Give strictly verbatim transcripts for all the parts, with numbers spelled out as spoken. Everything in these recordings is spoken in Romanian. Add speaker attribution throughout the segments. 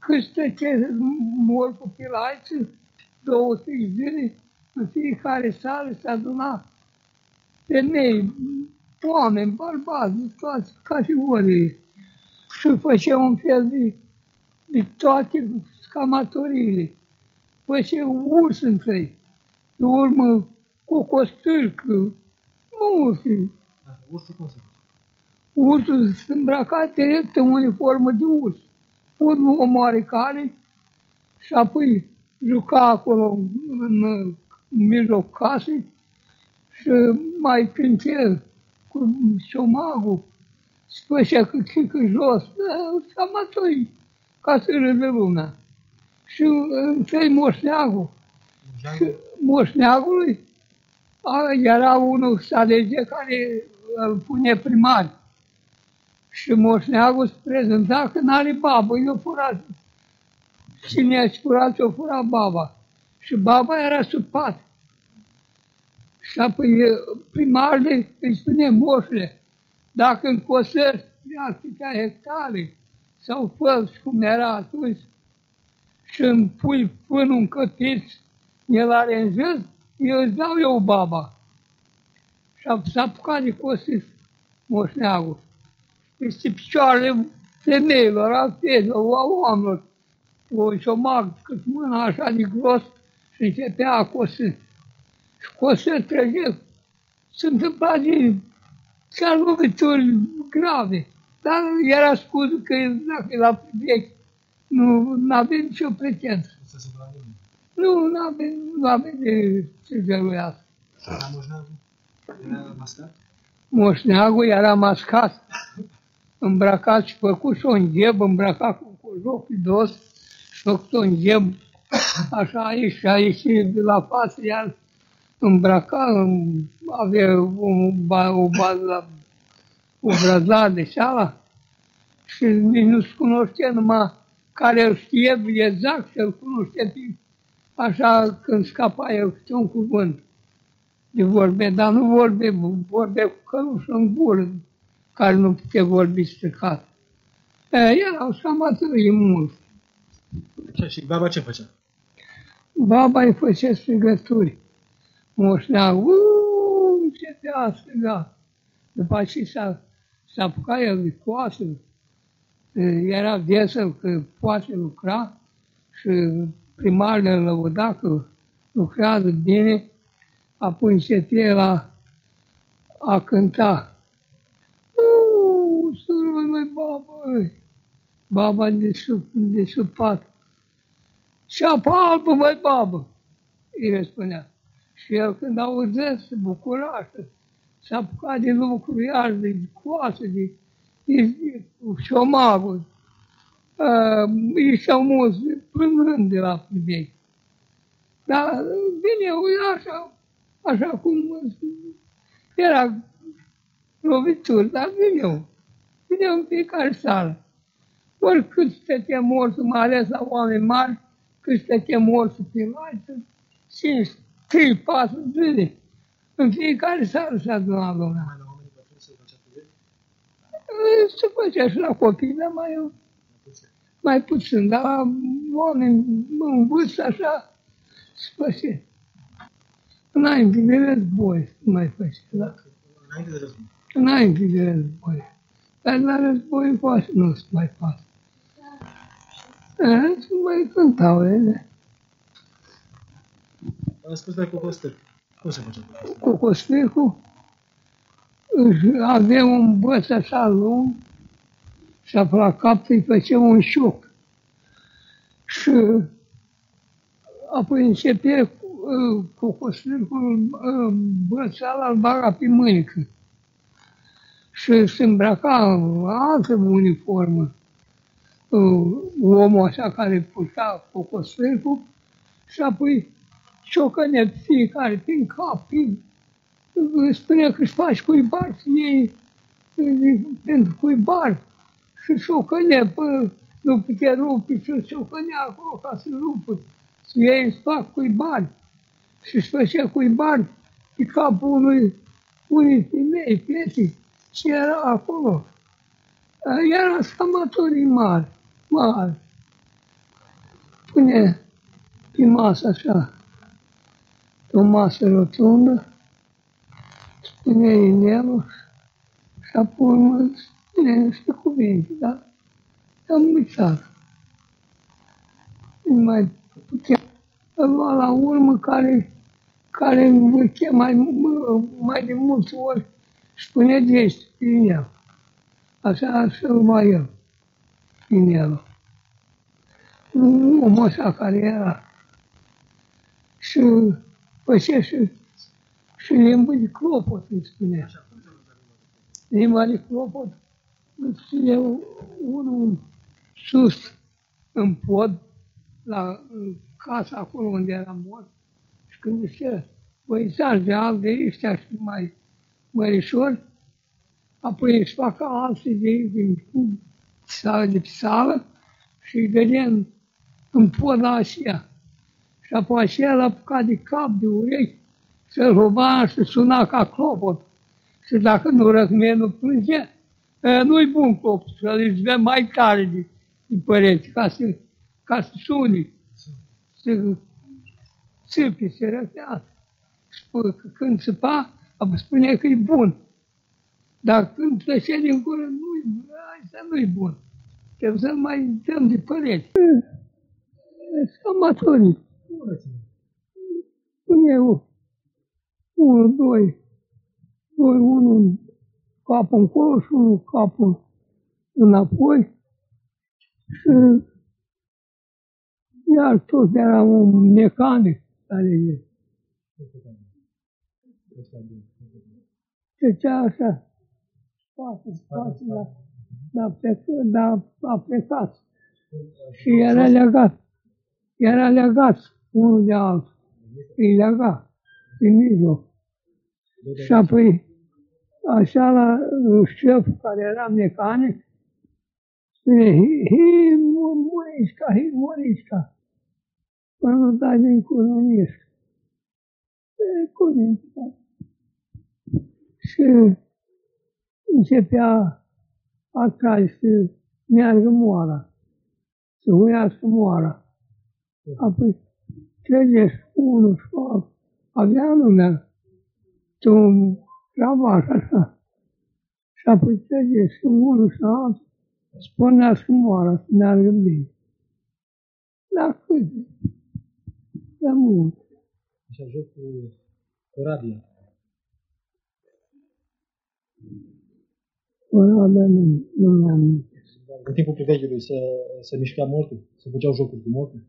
Speaker 1: câte ce mor copilaiță, două, trei zile, în fiecare sală se aduna femei, oameni, bărbați, de toate categoriile. Și făcea un fel de, de toate scamatoriile. Făcea urs între ei. De urmă, cu costârcă, multe.
Speaker 2: Ursul cum se face?
Speaker 1: Ursul se îmbrăca direct în uniformă de urs. Urmă omoare care și apoi juca acolo în, în mijloc casei și mai cântea cu șomagul, se făcea că chică jos, amatorii, ca să râde lumea. Și întâi moșneagul. Și moșneagului era unul să alege care îl pune primar. Și moșneagul se prezenta că n-are babă, i-o furat. Cine a furat, i-o furat baba. Și baba era sub pat. Și apoi primarul îi spune moșule, dacă încosări atâtea hectare sau fă cum era atunci și îmi pui până un căpiț, el are în jos, eu îți dau eu baba. Și s-a apucat de cosit moșneagul. Peste picioarele femeilor, a fetelor, a oamenilor, cu șomag cât mâna așa de gros și începea a cosi. Și cosit trăgea. Se întâmpla de chiar lovituri grave. Dar era scuză că dacă e la vechi, nu avem nicio pretență. Nu, nu avem, nu avem de ce găluiască.
Speaker 2: Dar moșneagul era mascat?
Speaker 1: Moșneagul era mascat, îmbrăcat și făcut și un gheb, îmbrăcat cu cojoc de dos și făcut un gheb așa aici și aici de la față, iar îmbrăcat, avea o, o bază, o brăzla de șala și nici nu se cunoștea numai care îl știe exact și îl cunoștea așa când scapa el câte un cuvânt de vorbe, dar nu vorbe, vorbe cu călușă în gură, care nu putea vorbi stricat. Erau scamatorii mulți.
Speaker 2: Și baba ce făcea?
Speaker 1: Baba îi făcea strigături. Moșneagul, uuuu, începea a striga. După aceea s-a, s-a apucat el de coasă, era vesel că poate lucra și primarul îl lăuda că lucrează bine, apoi începea la a cânta. Uuuu, sărui, măi, babă, baba de sub, de sub pat. Ceapa albă, măi, babă, îi răspunea. Și el când auzea se bucura și s-a apucat de lucruri, iar de coasă, de, de, de șomagul. Uh, ieșeau mulți plângând de la vechi. Dar vineau așa, așa cum era lovituri, dar vineau. Vineau în fiecare sală. Oricât stătea mortul, mai ales la oameni mari, cât stătea mortul pe laiță, cinci, trei, patru zile. În fiecare sală se aduna lumea.
Speaker 2: Mai la oamenii bătrâni se făcea pe
Speaker 1: Se făcea și la copii, dar mai, mai puțin. Dar la oameni în vârstă așa se făcea. Înainte de război nu mai făcea. Da?
Speaker 2: Înainte de război.
Speaker 1: Înainte de război. Dar la război poate nu se mai poate. Se mai cântau ele.
Speaker 2: Am spus de cocostârc. Cum se făcea cocostârc?
Speaker 1: Cocostârcul avea un băț așa lung și la cap îi făcea un șoc. Și apoi începea cocostârcul bățala îl baga pe mânică. Și se îmbrăca în altă uniformă. Omul așa care purta cocostârcul și apoi ciocănea fiecare prin cap, prin... Spunea că își faci cuibar și ei pentru cuibar și ciocănea până nu putea rupe și ciocănea acolo ca să rupă. Și ei își fac cuibar și își făcea cuibar pe capul unui, unui femei, fete, și era acolo. Era scamatorii mari, mari. pune pe masă așa, o masă rotundă, spune inelul și apoi spune niște cuvinte, da? Am uitat. Nu mai putem lua la urmă care, care învârche mai, mai de multe ori spune dește prin el. Așa, așa lua el, prin el. Un om așa care era. Și făcea și, și limba de clopot, îi spunea. Limba de clopot îi spunea unul sus în pod, la casa acolo unde era mort. Și când zicea, băiețași de alți de ăștia și mai mărișori, apoi își facă alții de ei din sală de pe sală și îi vedea în, în pod la aceea. Și apoi aceea l-a apucat de cap, de urechi, să-l ruba și suna ca clopot. Și dacă nu răcmenul plângea, nu-i bun clopot, să îl vrea mai tare de, de păreți, ca să, ca să suni, să țipi, să răcească. Și când țipa, spune că e bun. Dar când plăcea din gură, nu-i, asta nu-i bun. Trebuie să-l mai dăm de păreți. Amatorii. Spune eu, unul, doi, doi, unul capul încolo și unul capul înapoi. Și iar tot era un mecanic care e. Trecea așa, spate, spate, dar a plecat, dar a plecat. Și era legat. Era legat unul de altul. Îi lega în mijloc. Și apoi, așa la șeful care era mecanic, spune, hi, Murișca, hi, Murișca. Până nu dai din curunișca. E curunișca. Și începea atrage să meargă moara, să huiască moara. Apoi trăgești unul și altul. Avea lumea un travaș așa. Și apoi trăgești unul și altul, spunească moara, să meargă bine. Dar câte? De mult.
Speaker 2: Așa joc cu corabia.
Speaker 1: Corabia nu, nu mi-am amintesc.
Speaker 2: În timpul priveghiului se, se mișca mortul? Se făceau jocuri cu mortul?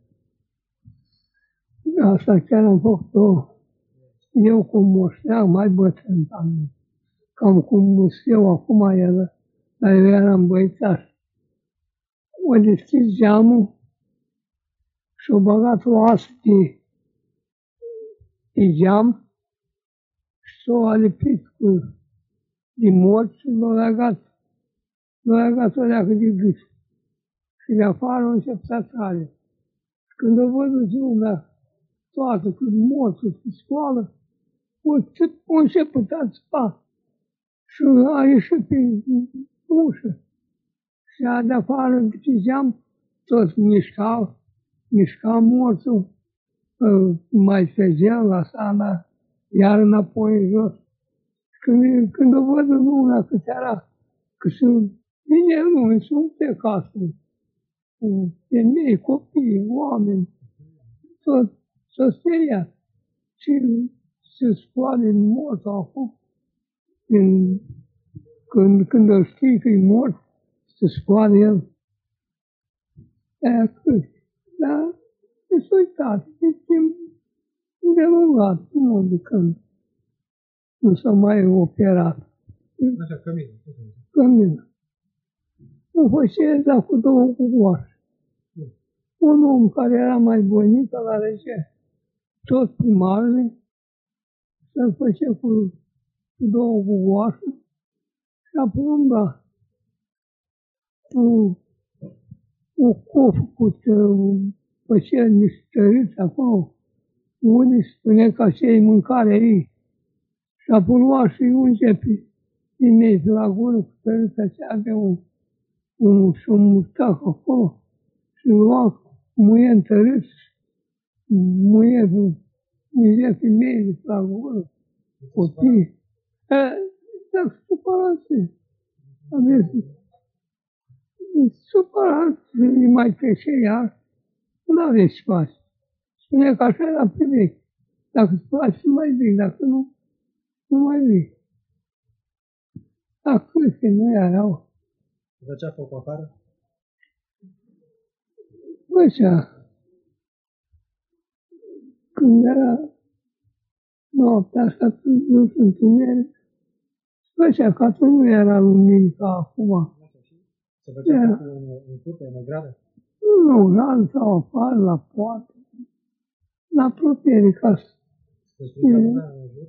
Speaker 1: Asta chiar am făcut-o eu cu moșteam mai bătrân, cam, cam cum eu acum era, dar eu eram băiețaș. O deschis geamul și o băgat o asă de, de geam și s-o alipit cu de mort și l-a legat, l-a legat o leacă de gât. Și de afară a început să trage. Și când a văzut lumea toată, cât morți, cât scoală, a început a țipa și a ieșit pe ușă. Și a de afară, de pe geam, toți mișcau, mișca morțul, mai trăgea la sala, iar înapoi în jos. Când, când o văd lumea cât era, că sunt vine lume, sunt pe casă, femei, copii, oameni, tot s-a speriat. Și se scoale în mort acum, în, când, când îl știi că e mort, se scoale el. Aia cât? Dar s-a uitat, e timp îndelungat, nu de când nu s-a mai operat.
Speaker 2: Așa, cămină.
Speaker 1: Cămină. Nu făcea, dar cu două cuvoașe. Un om care era mai bunic, la rege, tot primarele, să-l făcea cu, cu două cuvoașe și apoi umbra cu o cofă cu făcea niște tăriți acolo, unde spunea că așa e mâncarea ei. Și apoi lua și unge pe ei pe la gură cu tărița aceea, avea un, un, și un mustac acolo și lua muie întărât, muie mizeții mei de la gură, copii. Dacă supărați, aveți, supărați, îi mai trece iar, nu aveți ce face. Spune că așa era pe vechi. Dacă îți place, mai vii, dacă nu, nu mai vii. Dacă câte nu erau.
Speaker 2: Făcea foc afară?
Speaker 1: Făcea. Când era noaptea asta, târziu, întuneric, făcea că atunci nu era lumină ca acum.
Speaker 2: Se făcea foc în curte, în ogradă?
Speaker 1: Nu, în gradă sau afară, la poartă. În apropiere, ca să...
Speaker 2: Se strângea lumea în jur?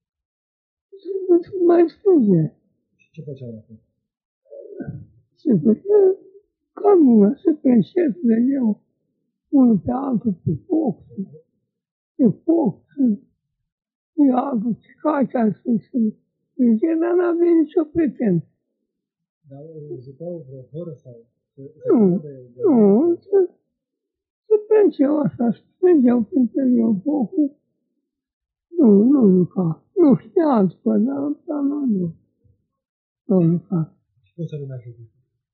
Speaker 1: Se mai strânge.
Speaker 2: Și ce făceau la foc?
Speaker 1: Se făcea ca lumea, se penșesc de eu, unul pe altul pe foc, pe foc, și altul ce cacea, și zice, dar n-avea nicio pretenție.
Speaker 2: Dar ziceau vreo horă sau...
Speaker 1: Nu, nu, se, se plângeau așa, se plângeau pentru eu focul. Nu, nu juca. Nu știa altfel, dar dar nu, nu. Nu juca.
Speaker 2: Și cum se numea jocul?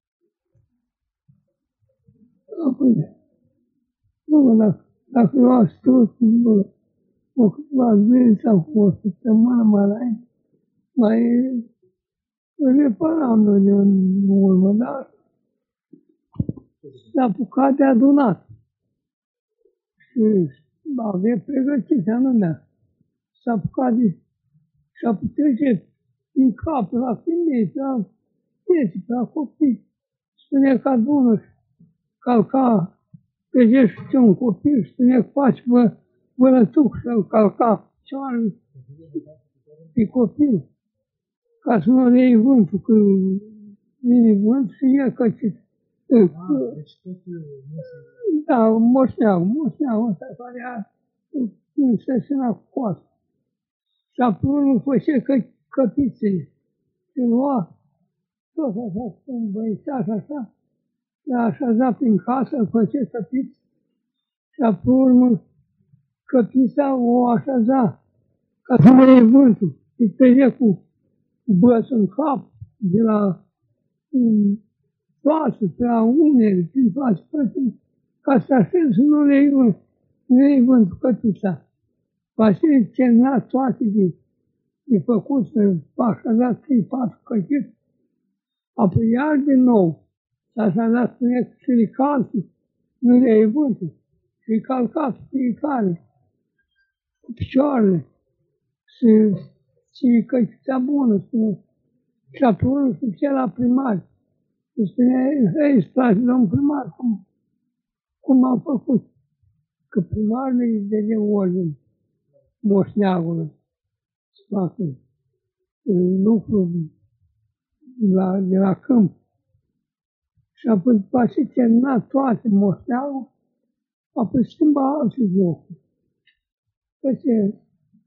Speaker 1: Apoi, nu, dacă, dacă eu aș știut, nu, o câteva zile sau cu o săptămână mai înainte, mai reparam noi în urmă, dar s-a apucat de adunat. Și avea pregătirea lumea. S-a apucat de... Și-a putut din cap la femei, la vieții, la copii. Spune că adună și calca pe gești un copil, spune că faci vă, vălătuc și-l calca picioarele pe copil. Ca să nu le iei vântul, că vine vânt și e căcit.
Speaker 2: Ah, deci tot
Speaker 1: Da, moșneau, moșneau ăsta care a însășinat cu coasă. Și apoi îmi făcea că, căpițele. Și lua tot așa, un băiețaș așa, le-a așezat prin casă, îmi făcea căpiți. Și apoi căpița o așeza ca să nu iei vântul. Îi trăgea cu bățul în cap, de la um, față, pe la umeri, prin față, păi, ca să așez să nu le iei vântul, nu iei vântul căpița. Vasile termina toate de, de făcut să așeza trei, patru căchiți. Apoi iar din nou s-a așezat, spune că și calții, nu le iei vântul. Și calcat fiecare cu picioarele și, și căchița bună, spune. Și apoi se ducea la primar. Și spunea, hei, stați, domn primar, cum, cum am făcut? Că primarul îi dădea ordine moșneagului să facă lucru la, de la câmp. Și apoi după ce termina toate moșneagul, apoi schimba alte jocuri. Făcea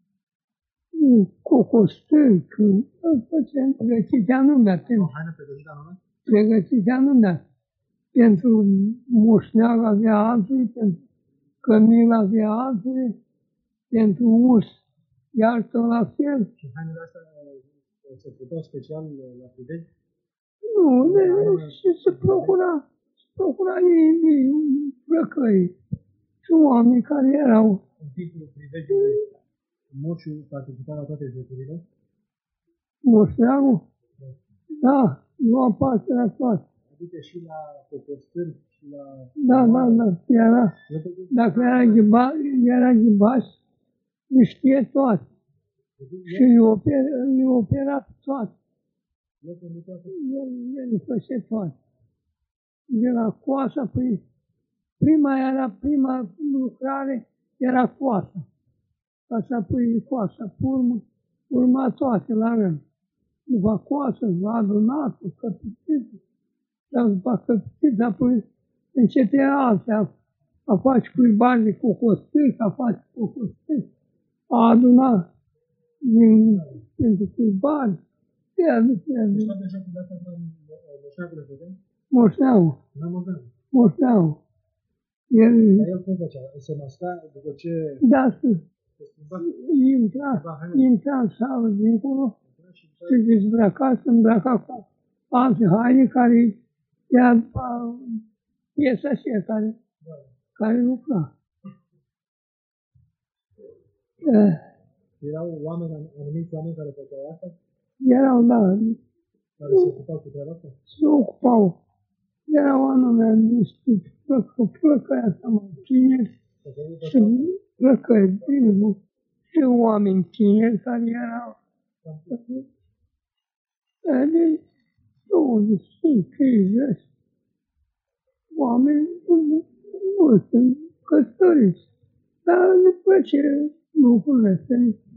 Speaker 1: cocostâi, când făcea pregătitea lumea.
Speaker 2: O haină pregătită anume?
Speaker 1: Pregătitea lumea. Pentru moșneag avea alții, pentru cămil avea alții, pentru us, iar tot la fel.
Speaker 2: Și hainele astea se puteau special la Privegi?
Speaker 1: Nu, de, și se procura, se procura ei, ei plăcăi. Și oameni care erau.
Speaker 2: În timpul Privegiului, moșul participa la toate jocurile?
Speaker 1: Moșneagul? Da, lua parte la toate.
Speaker 2: Adică și la cocostâri și la...
Speaker 1: Da, da, da, era. Dacă era ghimbaș, era ghimbaș, îi știe toate. Și îi opera, îi opera toate. El, el îi făcea toate. De la coasa, păi, prima era, prima lucrare era coasa. Ca să pui coasa, urmă, urma toate la rând. După coasă, adunatul, căpititul, dar după căpititul, apoi începea altea, a face cuibani de cocostâri, a face cocostâri, a aduna din, pentru cuibani, pierde, pierde.
Speaker 2: Deci toate jocurile astea moșneagul le vedem?
Speaker 1: Moșneau,
Speaker 2: Nu mă
Speaker 1: moșneau. El,
Speaker 2: Dar el cum făcea? Se masca după ce
Speaker 1: da, să
Speaker 2: se schimba?
Speaker 1: intra, intra în sală dincolo și dezbrăca, se îmbrăca cu alte haine care era piesa aceea care, care lucra. Eh,
Speaker 2: Erau oameni, anumiți oameni care făceau asta?
Speaker 1: Erau, da,
Speaker 2: Care se ocupau cu treaba asta?
Speaker 1: se ocupau. Erau anume niște plăcă, plăcăi asta, mă, tineri și plăcăi, bine, și oameni tineri care erau. De douăzeci, treizeci, oameni mulți, căsătoriți. Dar le place lucrurile astea.